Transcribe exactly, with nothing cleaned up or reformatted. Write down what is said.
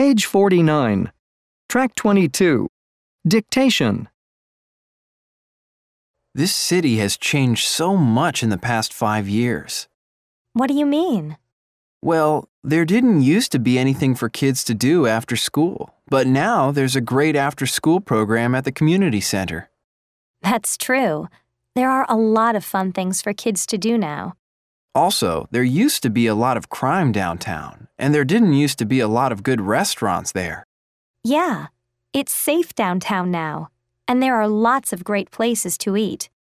Page forty-nine. Track twenty-two. Dictation. This city has changed so much in the past five years. What do you mean? Well, there didn't used to be anything for kids to do after school, but now there's a great after-school program at the community center. That's true. There are a lot of fun things for kids to do now. Also, there used to be a lot of crime downtown, and there didn't used to be a lot of good restaurants there. Yeah, it's safe downtown now, and there are lots of great places to eat.